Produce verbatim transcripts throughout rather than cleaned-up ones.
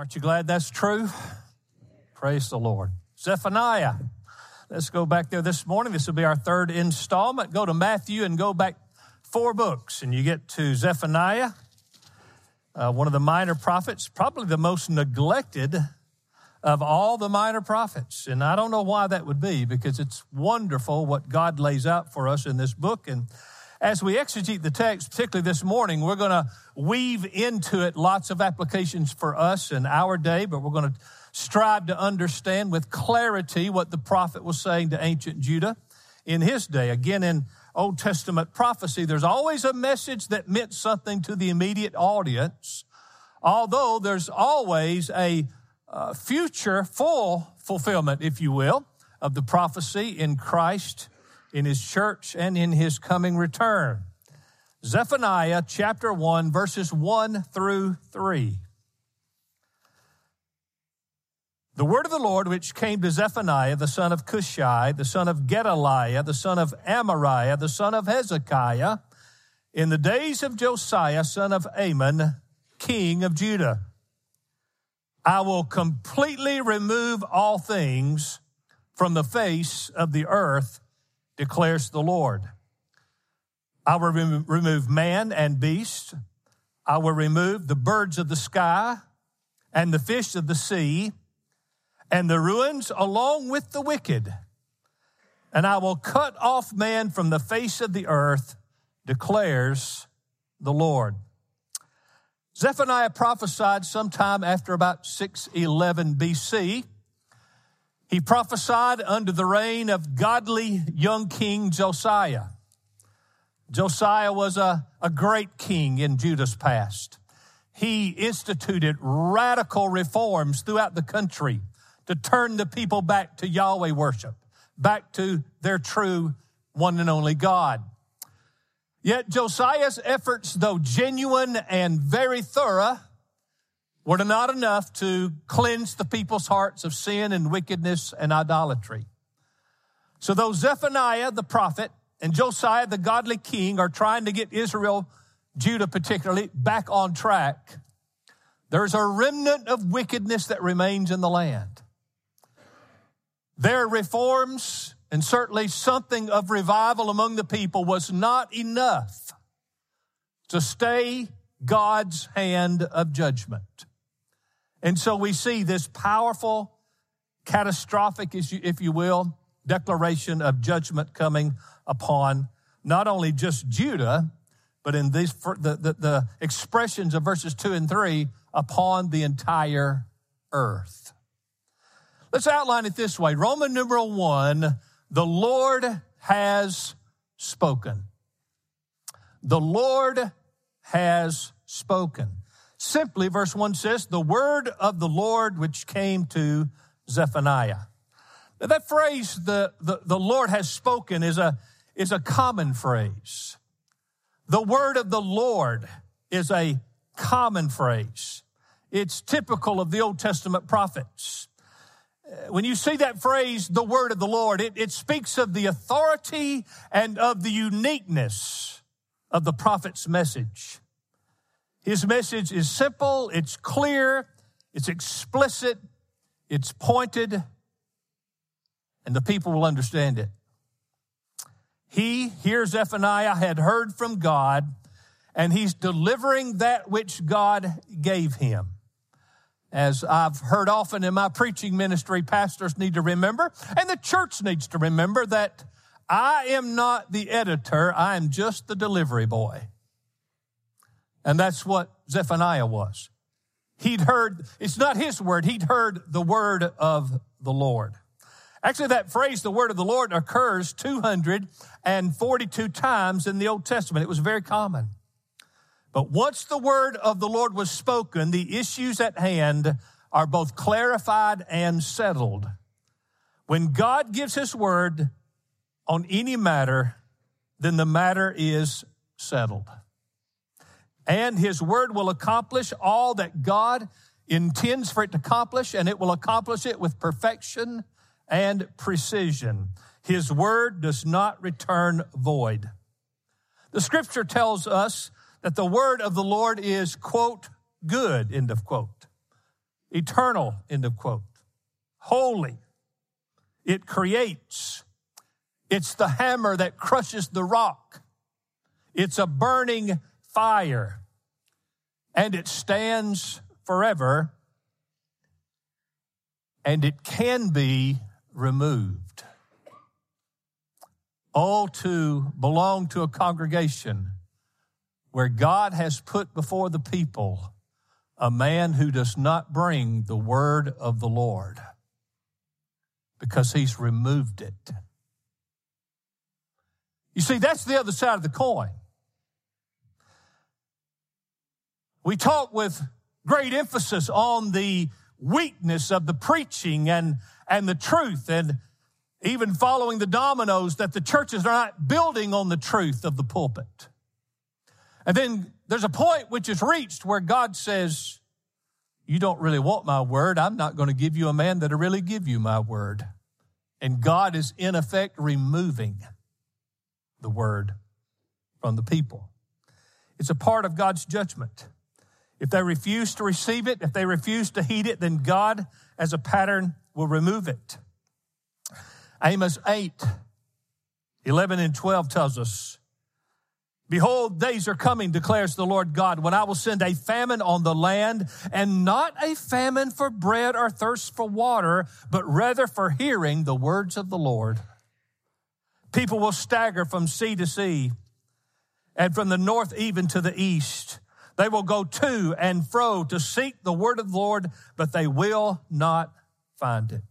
Aren't you glad that's true? Praise the Lord. Zephaniah. Let's go back there this morning. This will be our third installment. Go to Matthew and go back four books, and you get to Zephaniah, uh, one of the minor prophets, probably the most neglected of all the minor prophets. And I don't know why that would be, because it's wonderful what God lays out for us in this book. And as we exegete the text, particularly this morning, we're going to weave into it lots of applications for us in our day, but we're going to strive to understand with clarity what the prophet was saying to ancient Judah in his day. Again, in Old Testament prophecy, there's always a message that meant something to the immediate audience, although there's always a uh, future full fulfillment, if you will, of the prophecy in Christ, in his church, and in his coming return. Zephaniah chapter one, verses one through three. The word of the Lord which came to Zephaniah, the son of Cushai, the son of Gedaliah, the son of Amariah, the son of Hezekiah, in the days of Josiah, son of Amon, king of Judah. I will completely remove all things from the face of the earth, declares the Lord. I will rem- remove man and beast. I will remove the birds of the sky and the fish of the sea and the ruins along with the wicked. And I will cut off man from the face of the earth, declares the Lord. Zephaniah prophesied sometime after about six eleven B C. He prophesied under the reign of godly young King Josiah. Josiah was a, a great king in Judah's past. He instituted radical reforms throughout the country to turn the people back to Yahweh worship, back to their true one and only God. Yet Josiah's efforts, though genuine and very thorough, were not enough to cleanse the people's hearts of sin and wickedness and idolatry. So though Zephaniah, the prophet, and Josiah, the godly king, are trying to get Israel, Judah particularly, back on track, there's a remnant of wickedness that remains in the land. Their reforms, and certainly something of revival among the people, was not enough to stay God's hand of judgment. And so we see this powerful, catastrophic, if you will, declaration of judgment coming upon not only just Judah, but in these the, the, the expressions of verses two and three, upon the entire earth. Let's outline it this way. Roman numeral one, the Lord has spoken. The Lord has spoken. Simply, verse one says, the word of the Lord which came to Zephaniah. Now, that phrase, the, the, the Lord has spoken, is a, is a common phrase. The word of the Lord is a common phrase. It's typical of the Old Testament prophets. When you see that phrase, the word of the Lord, it, it speaks of the authority and of the uniqueness of the prophet's message. His message is simple, it's clear, it's explicit, it's pointed, and the people will understand it. He, here Zephaniah, had heard from God, and he's delivering that which God gave him. As I've heard often in my preaching ministry, pastors need to remember, and the church needs to remember, that I am not the editor, I am just the delivery boy. And that's what Zephaniah was. He'd heard, it's not his word, he'd heard the word of the Lord. Actually, that phrase, the word of the Lord, occurs two hundred forty-two times in the Old Testament. It was very common. But once the word of the Lord was spoken, the issues at hand are both clarified and settled. When God gives his word on any matter, then the matter is settled. And his word will accomplish all that God intends for it to accomplish, and it will accomplish it with perfection and precision. His word does not return void. The scripture tells us that the word of the Lord is, quote, good, end of quote. eternal, end of quote, holy. It creates. It's the hammer that crushes the rock. It's a burning fire. And it stands forever. And it can be removed. Oh, to belong to a congregation where God has put before the people a man who does not bring the word of the Lord because he's removed it. You see, that's the other side of the coin. We talk with great emphasis on the weakness of the preaching and, and the truth, and even following the dominoes that the churches are not building on the truth of the pulpit. And then there's a point which is reached where God says, you don't really want my word. I'm not going to give you a man that'll really give you my word. And God is in effect removing the word from the people. It's a part of God's judgment. If they refuse to receive it, if they refuse to heed it, then God, as a pattern, will remove it. Amos eight, eleven and twelve tells us, behold, days are coming, declares the Lord God, when I will send a famine on the land, and not a famine for bread or thirst for water, but rather for hearing the words of the Lord. People will stagger from sea to sea, and from the north even to the east. They will go to and fro to seek the word of the Lord, but they will not find it.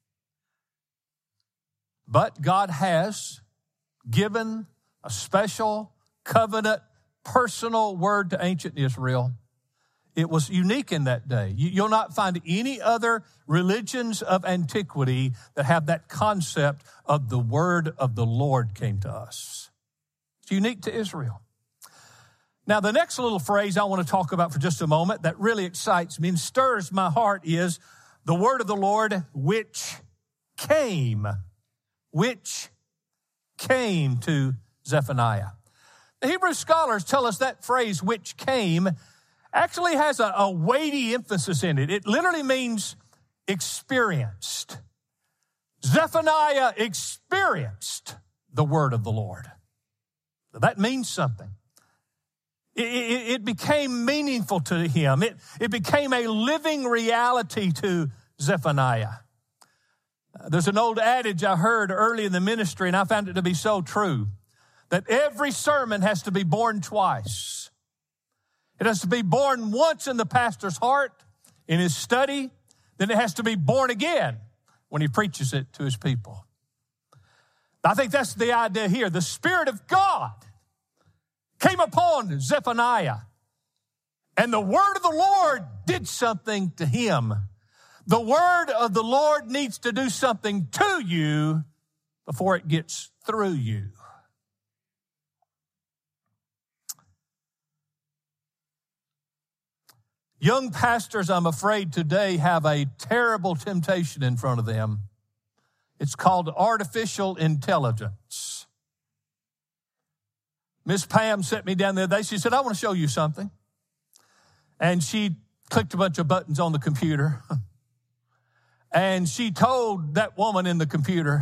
But God has given a special covenant, personal word to ancient Israel. It was unique in that day. You'll not find any other religions of antiquity that have that concept of the word of the Lord came to us. It's unique to Israel. Now, the next little phrase I want to talk about for just a moment that really excites me and stirs my heart is the word of the Lord which came, which came to Zephaniah. The Hebrew scholars tell us that phrase, which came, actually has a, a weighty emphasis in it. It literally means experienced. Zephaniah experienced the word of the Lord. That means something. It, it, it became meaningful to him. It, it became a living reality to Zephaniah. There's an old adage I heard early in the ministry, and I found it to be so true, that every sermon has to be born twice. It has to be born once in the pastor's heart, in his study, then it has to be born again when he preaches it to his people. I think that's the idea here. The Spirit of God came upon Zephaniah, and the word of the Lord did something to him. The word of the Lord needs to do something to you before it gets through you. Young pastors, I'm afraid, today have a terrible temptation in front of them. It's called artificial intelligence. Miss Pam sent me down the other day. She said, I want to show you something. And she clicked a bunch of buttons on the computer. And she told that woman in the computer,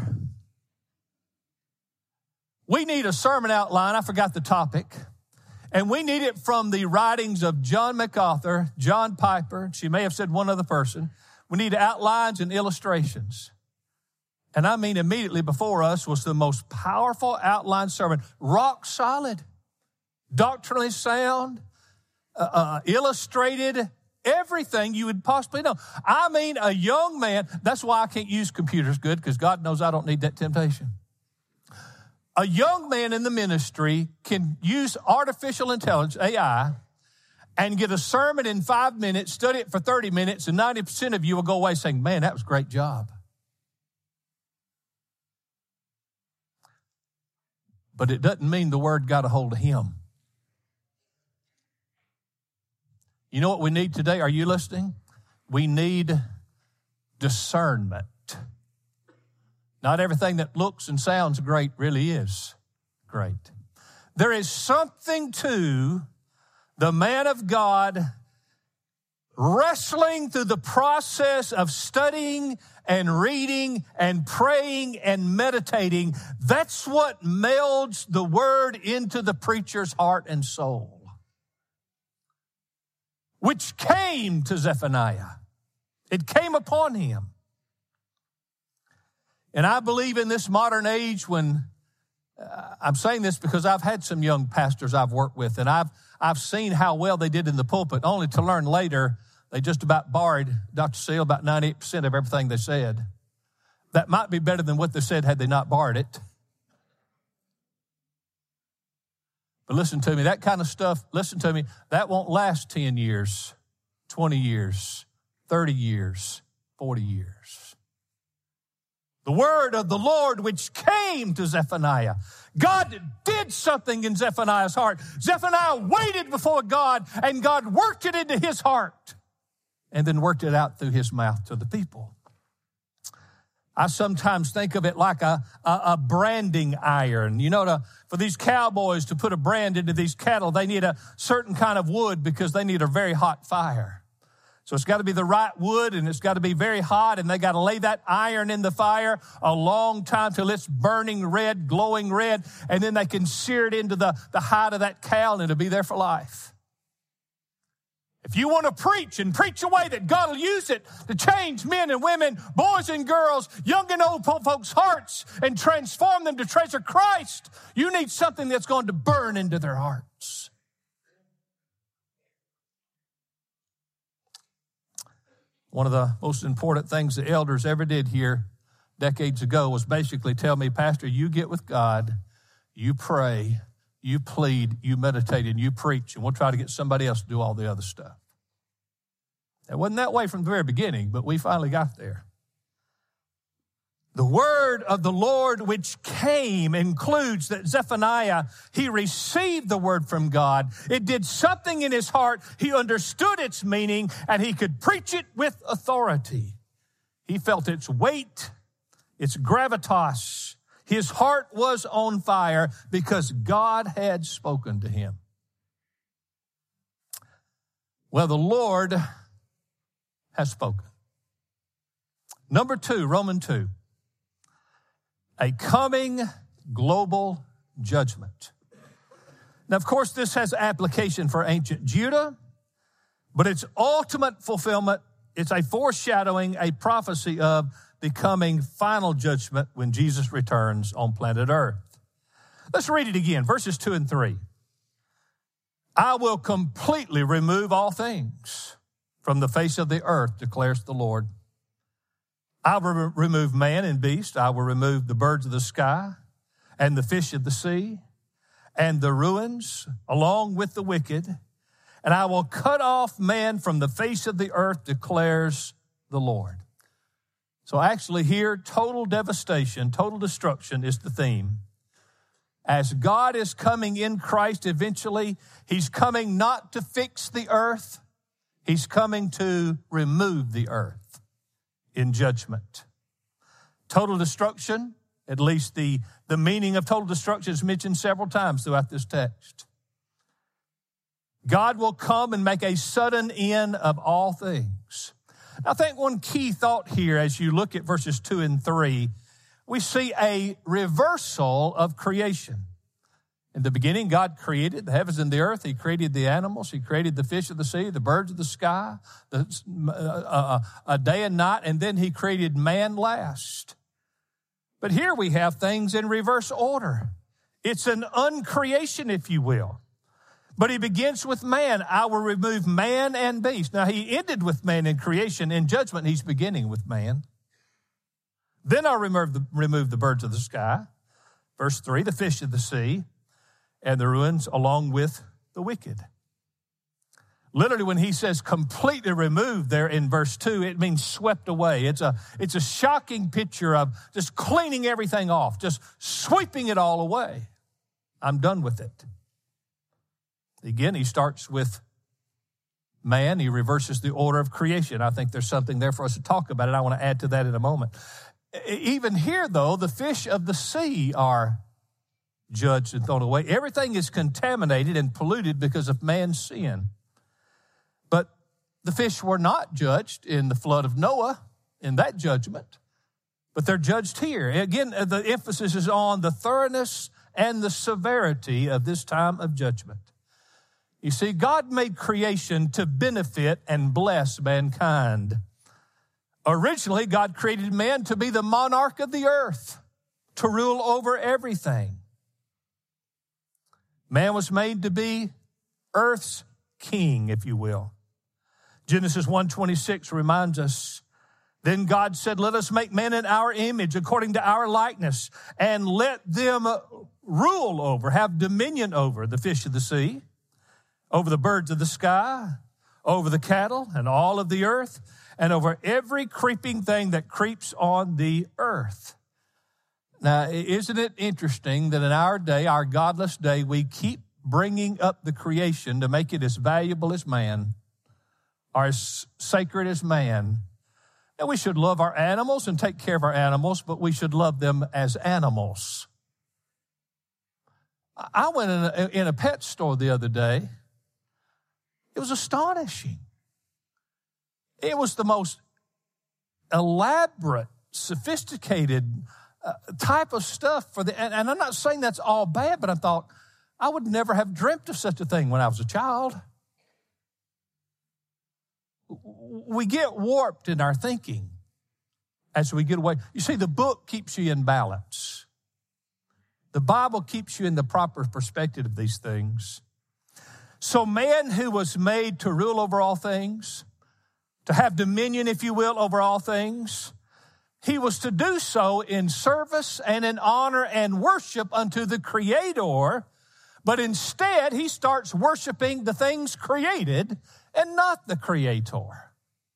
we need a sermon outline. I forgot the topic. And we need it from the writings of John MacArthur, John Piper. She may have said one other person. We need outlines and illustrations. And I mean, immediately before us was the most powerful outline sermon, rock solid, doctrinally sound, uh, uh, illustrated, everything you would possibly know. I mean, a young man, that's why I can't use computers good, because God knows I don't need that temptation. A young man in the ministry can use artificial intelligence, A I, and get a sermon in five minutes, study it for thirty minutes, and ninety percent of you will go away saying, man, that was a great job. But it doesn't mean the word got a hold of him. You know what we need today? Are you listening? We need discernment. Not everything that looks and sounds great really is great. There is something to the man of God wrestling through the process of studying and reading and praying and meditating, that's what melds the word into the preacher's heart and soul, which came to Zephaniah. It came upon him. And I believe in this modern age when, uh, I'm saying this because I've had some young pastors I've worked with, and I've I've seen how well they did in the pulpit, only to learn later they just about borrowed, Doctor Seal, about ninety-eight percent of everything they said. That might be better than what they said had they not borrowed it. But listen to me, that kind of stuff, listen to me, that won't last ten years, twenty years, thirty years, forty years. The word of the Lord which came to Zephaniah. God did something in Zephaniah's heart. Zephaniah waited before God, and God worked it into his heart and then worked it out through his mouth to the people. I sometimes think of it like a, a, a branding iron. You know, to, for these cowboys to put a brand into these cattle, they need a certain kind of wood because they need a very hot fire. So it's got to be the right wood, and it's got to be very hot, and they got to lay that iron in the fire a long time till it's burning red, glowing red, and then they can sear it into the, the hide of that cow, and it'll be there for life. If you want to preach and preach a way that God will use it to change men and women, boys and girls, young and old folks' hearts and transform them to treasure Christ, you need something that's going to burn into their hearts. One of the most important things the elders ever did here decades ago was basically tell me, Pastor, you get with God, you pray, you plead, you meditate, and you preach, and we'll try to get somebody else to do all the other stuff. It wasn't that way from the very beginning, but we finally got there. The word of the Lord which came includes that Zephaniah, he received the word from God. It did something in his heart. He understood its meaning, and he could preach it with authority. He felt its weight, its gravitas. His heart was on fire because God had spoken to him. Well, the Lord has spoken. Number two, Romans two. A coming global judgment. Now, of course, this has application for ancient Judah, but its ultimate fulfillment, it's a foreshadowing, a prophecy of the coming final judgment when Jesus returns on planet Earth. Let's read it again, verses two and three. I will completely remove all things from the face of the earth, declares the Lord. I will re- remove man and beast. I will remove the birds of the sky and the fish of the sea and the ruins along with the wicked. And I will cut off man from the face of the earth, declares the Lord. So actually here, total devastation, total destruction is the theme. As God is coming in Christ eventually, he's coming not to fix the earth. He's coming to remove the earth in judgment. Total destruction, at least the, the meaning of total destruction is mentioned several times throughout this text. God will come and make a sudden end of all things. I think one key thought here as you look at verses two and three, we see a reversal of creation. In the beginning, God created the heavens and the earth. He created the animals. He created the fish of the sea, the birds of the sky, the, uh, uh, a day and night, and then he created man last. But here we have things in reverse order. It's an uncreation, if you will. But he begins with man. I will remove man and beast. Now, he ended with man in creation. In judgment, he's beginning with man. Then I'll remove the, remove the birds of the sky. Verse three, the fish of the sea, and the ruins along with the wicked. Literally, when he says completely removed there in verse two, it means swept away. It's a, it's a shocking picture of just cleaning everything off, just sweeping it all away. I'm done with it. Again, he starts with man. He reverses the order of creation. I think there's something there for us to talk about, and I want to add to that in a moment. Even here, though, the fish of the sea are judged and thrown away. Everything is contaminated and polluted because of man's sin. But the fish were not judged in the flood of Noah in that judgment, but they're judged here. Again, the emphasis is on the thoroughness and the severity of this time of judgment. You see, God made creation to benefit and bless mankind. Originally, God created man to be the monarch of the earth, to rule over everything. Man was made to be earth's king, if you will. Genesis one twenty-six reminds us, then God said, let us make man in our image, according to our likeness, and let them rule over, have dominion over the fish of the sea, over the birds of the sky, over the cattle and all of the earth, and over every creeping thing that creeps on the earth. Now, isn't it interesting that in our day, our godless day, we keep bringing up the creation to make it as valuable as man, or as sacred as man? And we should love our animals and take care of our animals, but we should love them as animals. I went in a, in a pet store the other day. It was astonishing. It was the most elaborate, sophisticated uh, type of stuff for the, and, and I'm not saying that's all bad, but I thought I would never have dreamt of such a thing when I was a child. We get warped in our thinking as we get away. You see, the book keeps you in balance. The Bible keeps you in the proper perspective of these things. So man who was made to rule over all things, to have dominion, if you will, over all things, he was to do so in service and in honor and worship unto the Creator, but instead he starts worshiping the things created and not the Creator.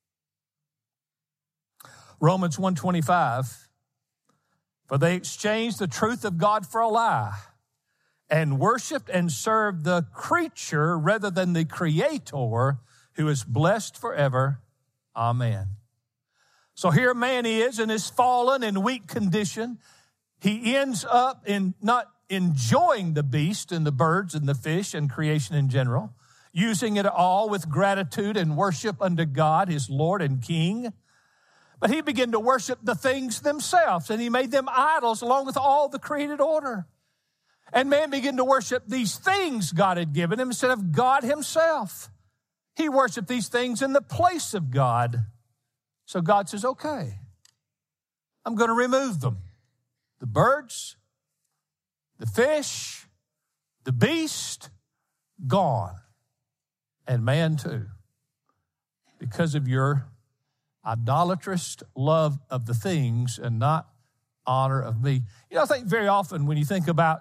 Romans one twenty-five, for they exchanged the truth of God for a lie and worshiped and served the creature rather than the Creator, who is blessed forever. Amen. So here man is in his fallen and weak condition. He ends up in not enjoying the beast and the birds and the fish and creation in general, using it all with gratitude and worship unto God, his Lord and King. But he began to worship the things themselves, and he made them idols along with all the created order. And man began to worship these things God had given him instead of God himself. He worshiped these things in the place of God. So God says, okay, I'm going to remove them. The birds, the fish, the beast, gone. And man too. Because of your idolatrous love of the things and not honor of me. You know, I think very often when you think about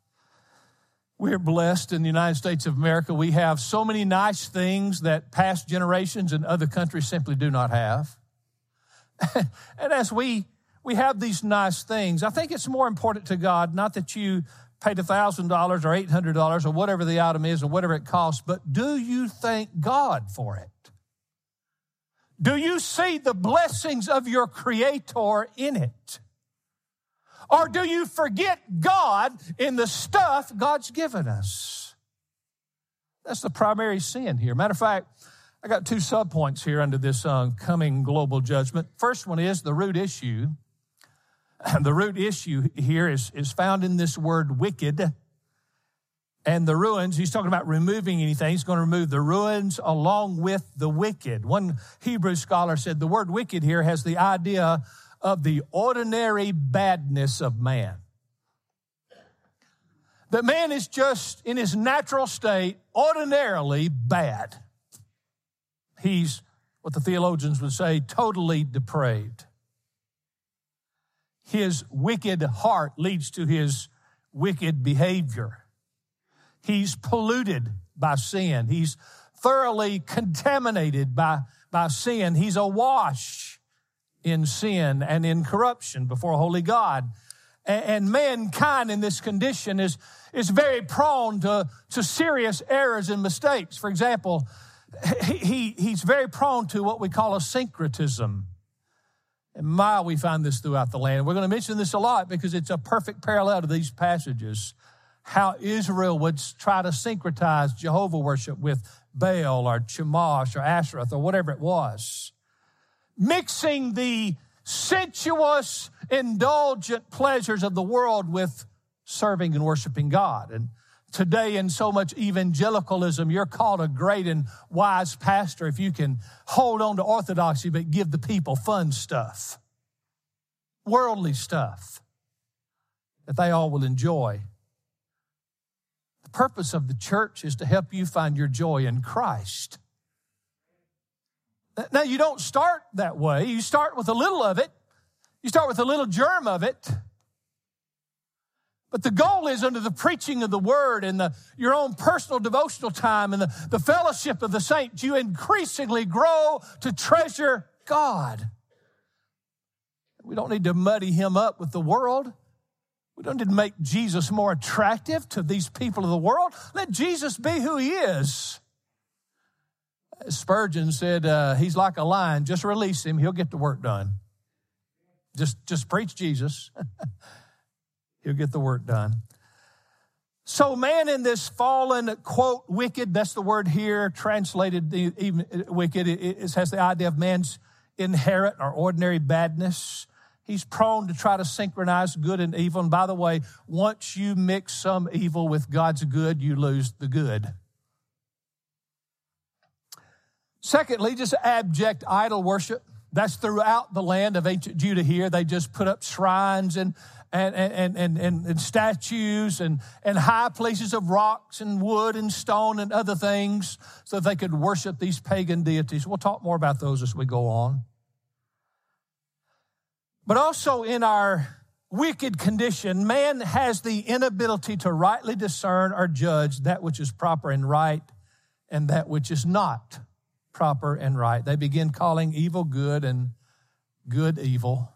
we're blessed in the United States of America, we have so many nice things that past generations in other countries simply do not have. And as we we have these nice things, I think it's more important to God, not that you paid one thousand dollars or eight hundred dollars or whatever the item is or whatever it costs, but do you thank God for it? Do you see the blessings of your Creator in it? Or do you forget God in the stuff God's given us? That's the primary sin here. Matter of fact, I got two subpoints here under this uh, coming global judgment. First one is the root issue. The root issue here is, is found in this word wicked. And the ruins, he's talking about removing anything. He's going to remove the ruins along with the wicked. One Hebrew scholar said the word wicked here has the idea of the ordinary badness of man. That man is just in his natural state ordinarily bad. He's, what the theologians would say, totally depraved. His wicked heart leads to his wicked behavior. He's polluted by sin. He's thoroughly contaminated by, by sin. He's awash in sin and in corruption before a holy God. And, and mankind in this condition is, is very prone to, to serious errors and mistakes. For example, he, he, he's very prone to what we call a syncretism. And my, we find this throughout the land. We're going to mention this a lot because it's a perfect parallel to these passages. How Israel would try to syncretize Jehovah worship with Baal or Chemosh or Ashereth or whatever it was. Mixing the sensuous, indulgent pleasures of the world with serving and worshiping God. And today in so much evangelicalism, you're called a great and wise pastor if you can hold on to orthodoxy but give the people fun stuff, worldly stuff that they all will enjoy. The purpose of the church is to help you find your joy in Christ. Now, you don't start that way. You start with a little of it. You start with a little germ of it. But the goal is under the preaching of the word and the, your own personal devotional time and the, the fellowship of the saints, you increasingly grow to treasure God. We don't need to muddy him up with the world. We don't need to make Jesus more attractive to these people of the world. Let Jesus be who he is. Spurgeon said, uh, he's like a lion. Just release him. He'll get the work done. Just, just preach Jesus. He'll get the work done. So man in this fallen, quote, wicked, that's the word here, translated even wicked, it, it has the idea of man's inherent or ordinary badness. He's prone to try to synchronize good and evil. And by the way, once you mix some evil with God's good, you lose the good. Secondly, just abject idol worship. That's throughout the land of ancient Judah here. They just put up shrines and and and and, and, and statues and, and high places of rocks and wood and stone and other things so that they could worship these pagan deities. We'll talk more about those as we go on. But also in our wicked condition, man has the inability to rightly discern or judge that which is proper and right and that which is not proper and right. They begin calling evil good and good evil.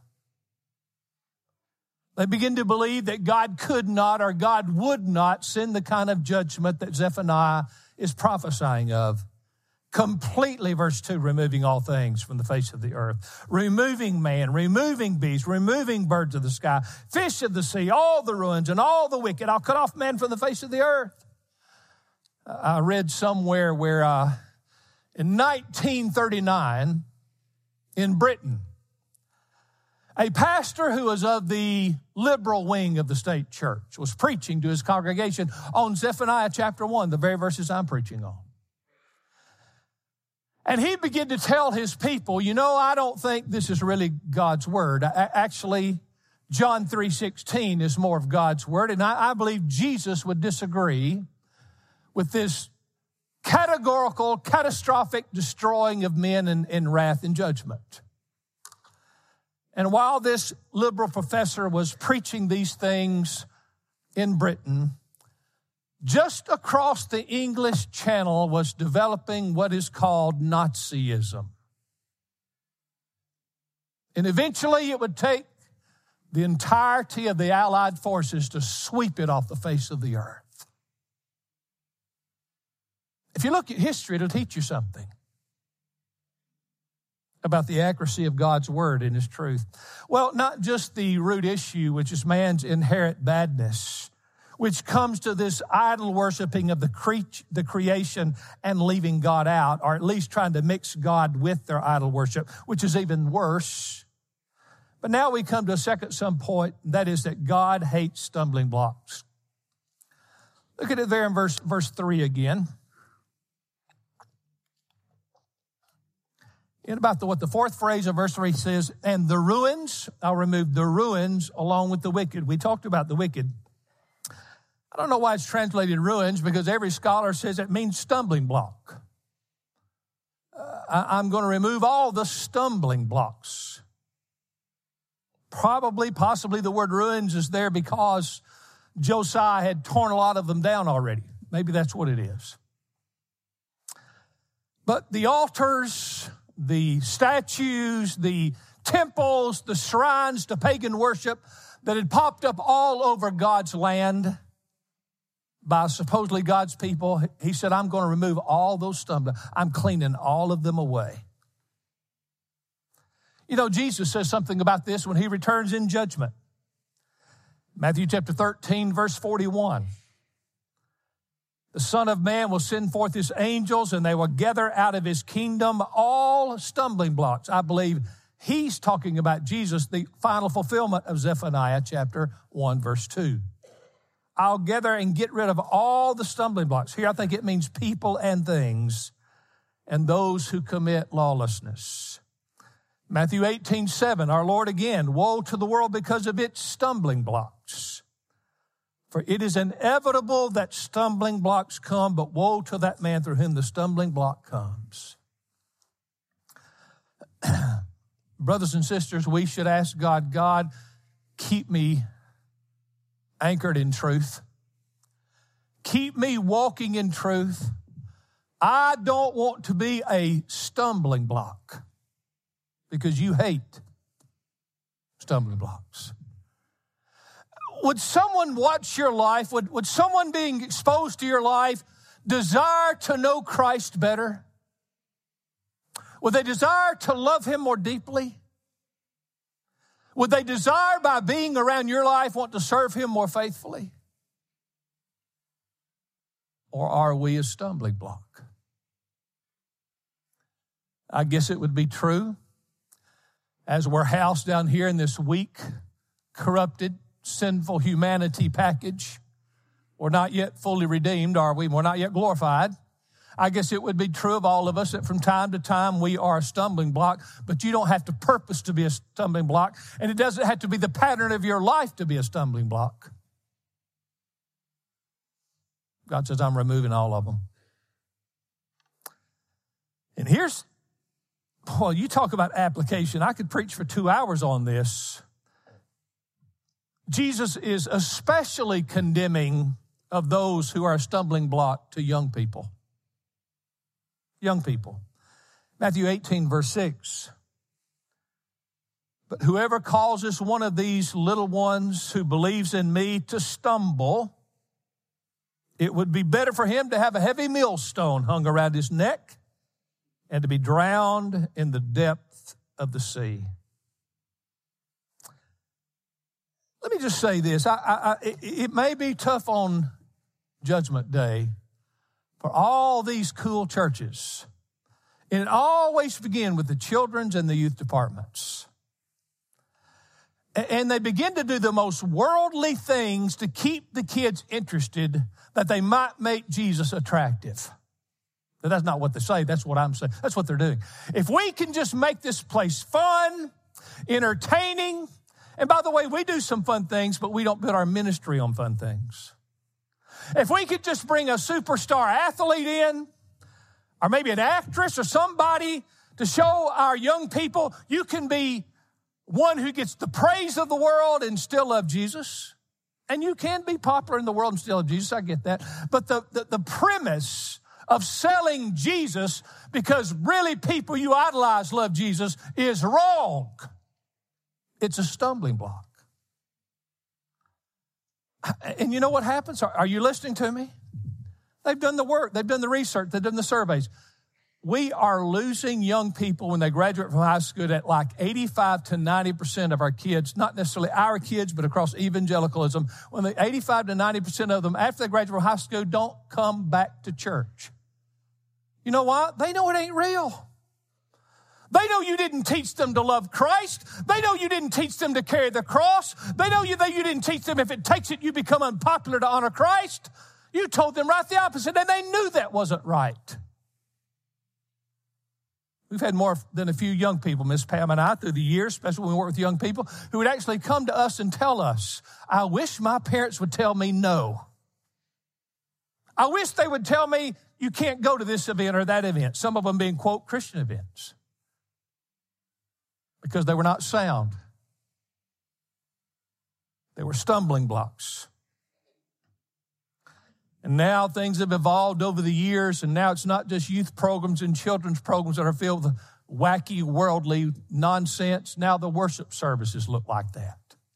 They begin to believe that God could not or God would not send the kind of judgment that Zephaniah is prophesying of. Completely, verse two, removing all things from the face of the earth. Removing man, removing beasts, removing birds of the sky, fish of the sea, all the ruins and all the wicked. I'll cut off man from the face of the earth. I read somewhere where uh, in nineteen thirty-nine, in Britain, a pastor who was of the liberal wing of the state church was preaching to his congregation on Zephaniah chapter one, the very verses I'm preaching on. And he began to tell his people, you know, I don't think this is really God's word. Actually, John three sixteen is more of God's word, and I, I believe Jesus would disagree with this categorical, catastrophic destroying of men in, in wrath and judgment. And while this liberal professor was preaching these things in Britain, just across the English Channel was developing what is called Nazism. And eventually it would take the entirety of the Allied forces to sweep it off the face of the earth. If you look at history, it'll teach you something about the accuracy of God's word and his truth. Well, not just the root issue, which is man's inherent badness, which comes to this idol worshiping of the, cre- the creation and leaving God out, or at least trying to mix God with their idol worship, which is even worse. But now we come to a second some point, that is that God hates stumbling blocks. Look at it there in verse, verse three again. In about the, what the fourth phrase of verse three says, and the ruins, I'll remove the ruins along with the wicked. We talked about the wicked. I don't know why it's translated ruins, because every scholar says it means stumbling block. Uh, I, I'm going to remove all the stumbling blocks. Probably, possibly the word ruins is there because Josiah had torn a lot of them down already. Maybe that's what it is. But the altars, the statues, the temples, the shrines to pagan worship that had popped up all over God's land by supposedly God's people, he said, I'm going to remove all those stumbling. I'm cleaning all of them away. You know, Jesus says something about this when he returns in judgment. Matthew chapter thirteen, verse forty-one. The Son of Man will send forth his angels, and they will gather out of his kingdom all stumbling blocks. I believe he's talking about Jesus, the final fulfillment of Zephaniah chapter one, verse two. I'll gather and get rid of all the stumbling blocks. Here I think it means people and things, and those who commit lawlessness. Matthew eighteen, seven, our Lord again, woe to the world because of its stumbling blocks. For it is inevitable that stumbling blocks come, but woe to that man through whom the stumbling block comes. Brothers and sisters, we should ask God, God, keep me anchored in truth. Keep me walking in truth. I don't want to be a stumbling block, because you hate stumbling blocks. Would someone watch your life? Would, would someone being exposed to your life desire to know Christ better? Would they desire to love him more deeply? Would they desire, by being around your life, want to serve him more faithfully? Or are we a stumbling block? I guess it would be true, as we're housed down here in this weak, corrupted, sinful humanity package. We're not yet fully redeemed, are we? We're not yet glorified. I guess it would be true of all of us that from time to time we are a stumbling block, but you don't have to purpose to be a stumbling block, and it doesn't have to be the pattern of your life to be a stumbling block. God says, I'm removing all of them. And here's, well, you talk about application. I could preach for two hours on this. Jesus is especially condemning of those who are a stumbling block to young people. Young people. Matthew eighteen, verse six. But whoever causes one of these little ones who believes in me to stumble, it would be better for him to have a heavy millstone hung around his neck and to be drowned in the depth of the sea. Let me just say this. I, I, I, it may be tough on Judgment Day for all these cool churches. And it always begins with the children's and the youth departments. And they begin to do the most worldly things to keep the kids interested, that they might make Jesus attractive. But that's not what they say. That's what I'm saying. That's what they're doing. If we can just make this place fun, entertaining, and by the way, we do some fun things, but we don't build our ministry on fun things. If we could just bring a superstar athlete in, or maybe an actress or somebody to show our young people you can be one who gets the praise of the world and still love Jesus. And you can be popular in the world and still love Jesus. I get that. But the, the, the premise of selling Jesus because really people you idolize love Jesus is wrong. It's a stumbling block. And you know what happens? Are you listening to me? They've done the work. They've done the research. They've done the surveys. We are losing young people when they graduate from high school at like eighty-five to ninety percent of our kids, not necessarily our kids, but across evangelicalism, when the eighty-five to ninety percent of them, after they graduate from high school, don't come back to church. You know why? They know it ain't real. They know you didn't teach them to love Christ. They know you didn't teach them to carry the cross. They know you that you didn't teach them if it takes it, you become unpopular to honor Christ. You told them right the opposite, and they knew that wasn't right. We've had more than a few young people, Miss Pam and I, through the years, especially when we work with young people, who would actually come to us and tell us, I wish my parents would tell me no. I wish they would tell me you can't go to this event or that event, some of them being, quote, Christian events, because they were not sound. They were stumbling blocks. And now things have evolved over the years, and now it's not just youth programs and children's programs that are filled with wacky, worldly nonsense. Now the worship services look like that.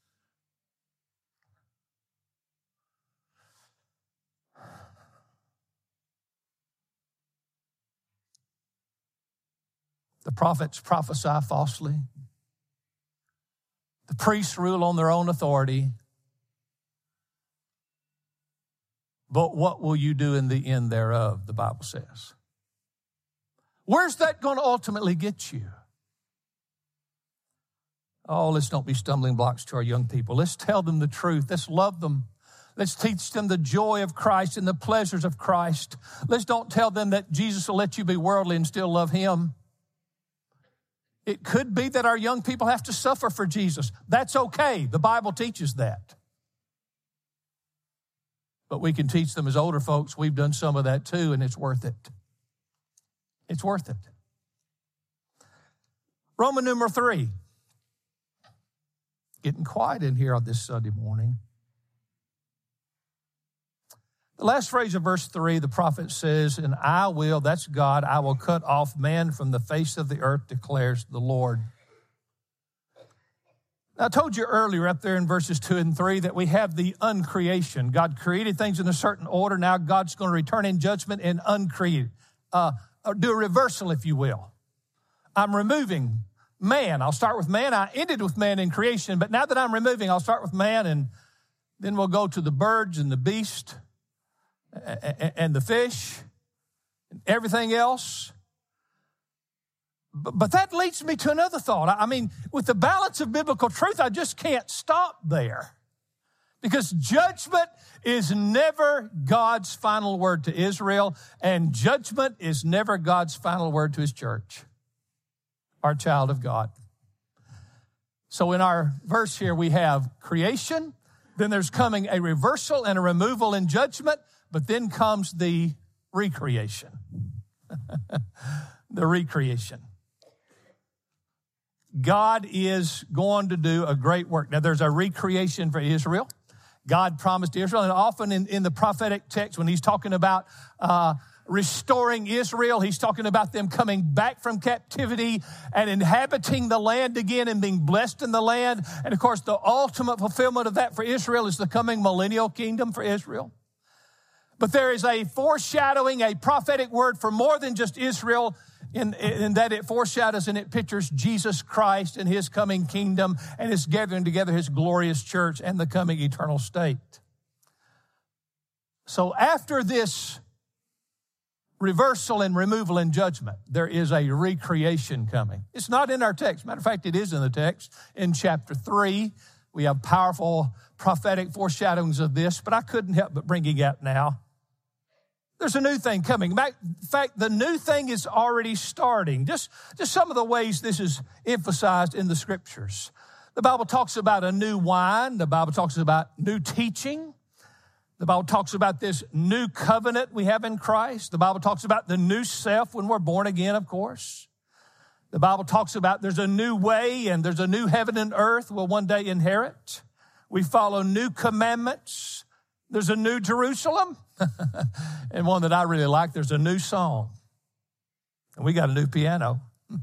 The prophets prophesy falsely. The priests rule on their own authority. but what will you do in the end thereof, the Bible says. Where's that going to ultimately get you? Oh, let's don't be stumbling blocks to our young people. Let's tell them the truth. Let's love them. Let's teach them the joy of Christ and the pleasures of Christ. Let's don't tell them that Jesus will let you be worldly and still love him. It could be that our young people have to suffer for Jesus. That's okay. The Bible teaches that. But we can teach them as older folks. We've done some of that too, and it's worth it. It's worth it. Roman number three. Getting quiet in here on this Sunday morning. The last phrase of verse three, the prophet says, and I will, that's God, I will cut off man from the face of the earth, declares the Lord. Now, I told you earlier up there in verses two and three that we have the uncreation. God created things in a certain order. Now God's going to return in judgment and uncreate, uh, do a reversal, if you will. I'm removing man. I'll start with man. I ended with man in creation, but now that I'm removing, I'll start with man, and then we'll go to the birds and the beast and the fish and everything else. But that leads me to another thought. I mean, with the balance of biblical truth, I just can't stop there. Because judgment is never God's final word to Israel, and judgment is never God's final word to his church, our child of God. So in our verse here, we have creation, then there's coming a reversal and a removal in judgment, but then comes the recreation. The recreation. God is going to do a great work. Now, there's a recreation for Israel. God promised Israel, and often in, in the prophetic text, when he's talking about uh, restoring Israel, he's talking about them coming back from captivity and inhabiting the land again and being blessed in the land. And, of course, the ultimate fulfillment of that for Israel is the coming millennial kingdom for Israel. But there is a foreshadowing, a prophetic word for more than just Israel, in, in that it foreshadows and it pictures Jesus Christ and his coming kingdom and his gathering together his glorious church and the coming eternal state. So after this reversal and removal and judgment, there is a recreation coming. It's not in our text. Matter of fact, it is in the text. In chapter three, we have powerful prophetic foreshadowings of this, but I couldn't help but bring it up now. There's a new thing coming. In fact, the new thing is already starting. Just, just some of the ways this is emphasized in the scriptures. The Bible talks about a new wine. The Bible talks about new teaching. The Bible talks about this new covenant we have in Christ. The Bible talks about the new self when we're born again, of course. The Bible talks about there's a new way and there's a new heaven and earth we'll one day inherit. We follow new commandments. There's a new Jerusalem. And one that I really like, there's a new song. And we got a new piano.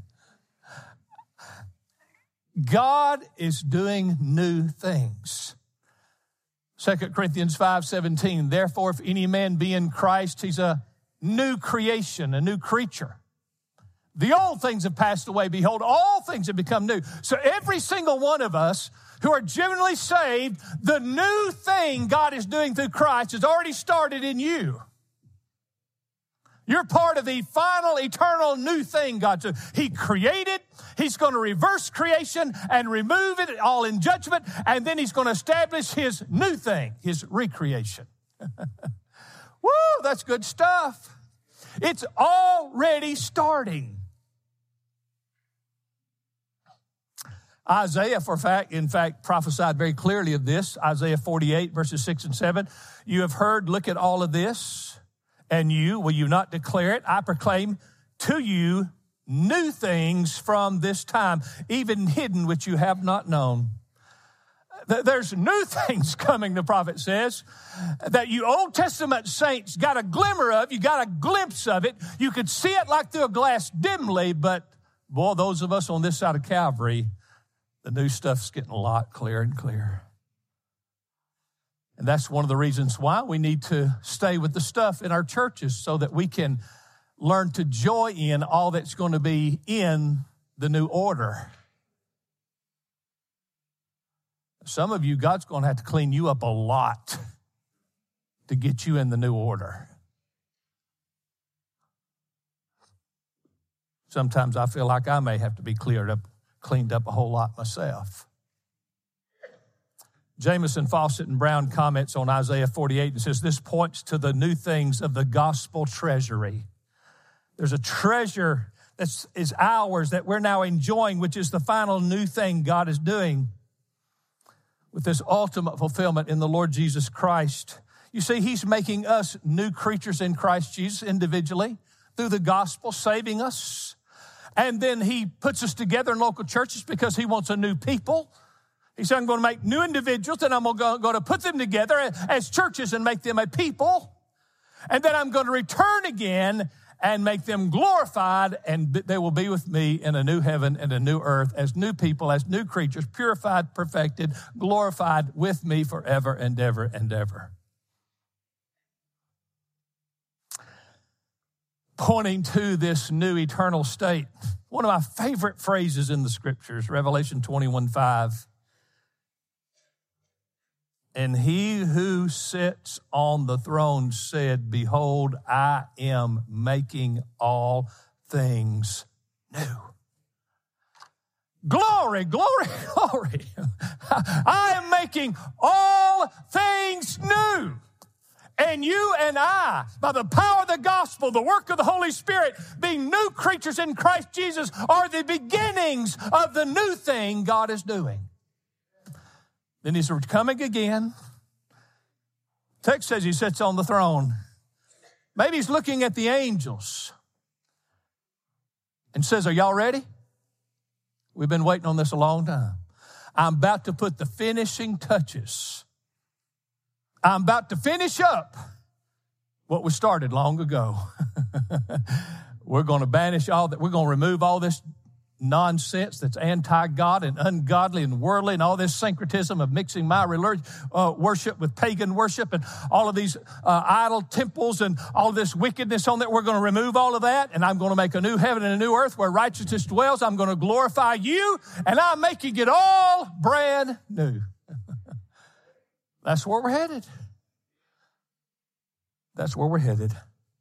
God is doing new things. Second Corinthians five seventeen, therefore, if any man be in Christ, he's a new creation, a new creature. The old things have passed away. Behold, all things have become new. So every single one of us who are genuinely saved, the new thing God is doing through Christ has already started in you. You're part of the final, eternal new thing God's doing. He created, he's going to reverse creation and remove it all in judgment, and then he's going to establish his new thing, his recreation. Woo, that's good stuff. It's already starting. Isaiah, for fact, in fact, prophesied very clearly of this. Isaiah forty-eight, verses six and seven. You have heard, look at all of this, and you, will you not declare it? I proclaim to you new things from this time, even hidden which you have not known. There's new things coming, the prophet says, that you Old Testament saints got a glimmer of, you got a glimpse of it. You could see it like through a glass dimly, but boy, those of us on this side of Calvary, the new stuff's getting a lot clearer and clearer. And that's one of the reasons why we need to stay with the stuff in our churches so that we can learn to joy in all that's going to be in the new order. Some of you, God's going to have to clean you up a lot to get you in the new order. Sometimes I feel like I may have to be cleared up, cleaned up a whole lot myself. Jamieson, Fawcett, and Brown comments on Isaiah forty-eight and says, this points to the new things of the gospel treasury. There's a treasure that is ours that we're now enjoying, which is the final new thing God is doing with this ultimate fulfillment in the Lord Jesus Christ. You see, he's making us new creatures in Christ Jesus individually through the gospel, saving us. And then he puts us together in local churches because he wants a new people. He said, I'm going to make new individuals, and I'm going to put them together as churches and make them a people. And then I'm going to return again and make them glorified, and they will be with me in a new heaven and a new earth as new people, as new creatures, purified, perfected, glorified with me forever and ever and ever. Pointing to this new eternal state, one of my favorite phrases in the scriptures, Revelation twenty-one five. And he who sits on the throne said, behold, I am making all things new. Glory, glory, glory. I am making all things new. And you and I, by the power of the gospel, the work of the Holy Spirit, being new creatures in Christ Jesus, are the beginnings of the new thing God is doing. Then he's coming again. Text says he sits on the throne. Maybe he's looking at the angels and says, are y'all ready? We've been waiting on this a long time. I'm about to put the finishing touches. I'm about to finish up what was started long ago. We're going to banish all that. We're going to remove all this nonsense that's anti-God and ungodly and worldly and all this syncretism of mixing my religion, uh, worship with pagan worship and all of these uh, idol temples and all this wickedness on that. We're going to remove all of that, and I'm going to make a new heaven and a new earth where righteousness dwells. I'm going to glorify you, and I'm making it all brand new. That's where we're headed. That's where we're headed.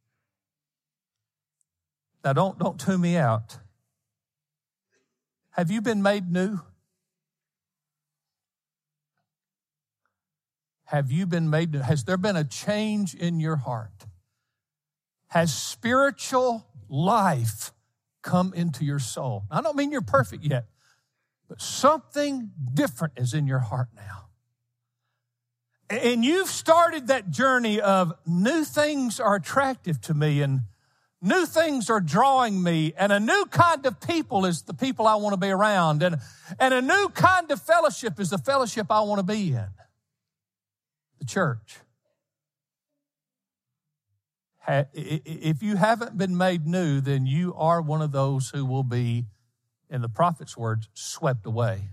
Now, don't, don't tune me out. Have you been made new? Have you been made new? Has there been a change in your heart? Has spiritual life come into your soul? I don't mean you're perfect yet, but something different is in your heart now. And you've started that journey of new things are attractive to me and new things are drawing me, and a new kind of people is the people I want to be around, and, and a new kind of fellowship is the fellowship I want to be in, the church. If you haven't been made new, then you are one of those who will be, in the prophet's words, swept away.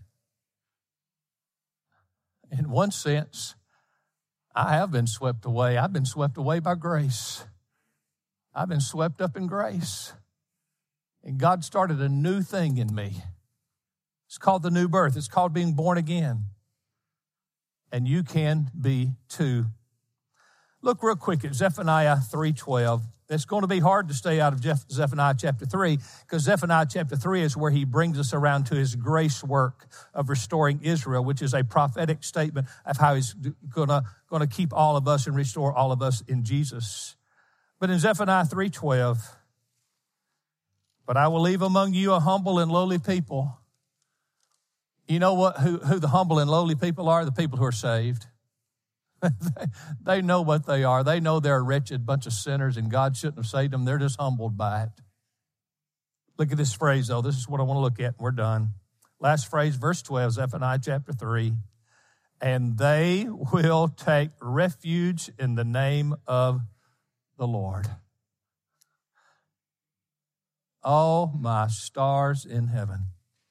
In one sense, I have been swept away. I've been swept away by grace. I've been swept up in grace. And God started a new thing in me. It's called the new birth. It's called being born again. And you can be too. Look real quick at Zephaniah three twelve. It's going to be hard to stay out of Zephaniah chapter three, because Zephaniah chapter three is where he brings us around to his grace work of restoring Israel, which is a prophetic statement of how he's going to, going to keep all of us and restore all of us in Jesus. But in Zephaniah three twelve, but I will leave among you a humble and lowly people. You know what? Who, who the humble and lowly people are? The people who are saved. They know what they are. They know they're a wretched bunch of sinners and God shouldn't have saved them. They're just humbled by it. Look at this phrase, though. This is what I want to look at, and we're done. Last phrase, verse twelve, Zephaniah chapter three. And they will take refuge in the name of the Lord. Oh, my stars in heaven.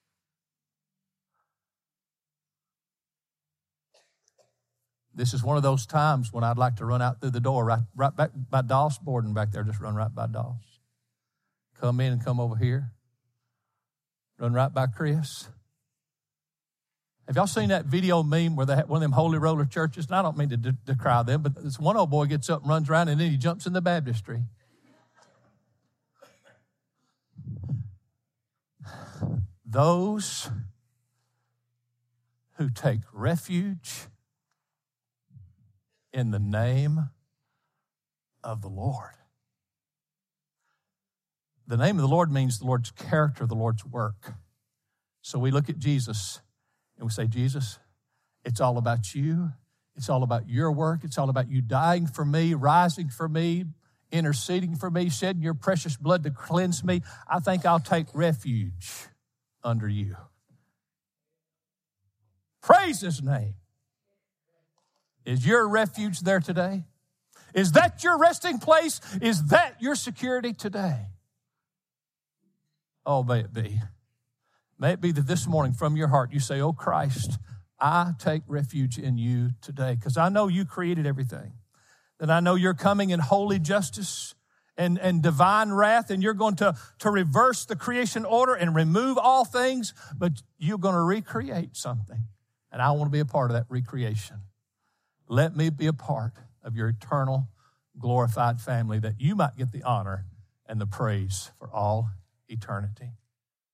This is one of those times when I'd like to run out through the door, right, right back by Doss Borden back there. Just run right by Doss. Come in and come over here. Run right by Chris. Have y'all seen that video meme where they have one of them holy roller churches? And I don't mean to de- decry them, but this one old boy gets up and runs around and then he jumps in the baptistry. Those who take refuge in the name of the Lord. The name of the Lord means the Lord's character, the Lord's work. So we look at Jesus and we say, Jesus, it's all about you. It's all about your work. It's all about you dying for me, rising for me, interceding for me, shedding your precious blood to cleanse me. I think I'll take refuge under you. Praise his name. Is your refuge there today? Is that your resting place? Is that your security today? Oh, may it be. May it be that this morning from your heart you say, oh Christ, I take refuge in you today because I know you created everything. That I know you're coming in holy justice and, and divine wrath, and you're going to, to reverse the creation order and remove all things, but you're going to recreate something. And I want to be a part of that recreation. Let me be a part of your eternal, glorified family that you might get the honor and the praise for all eternity.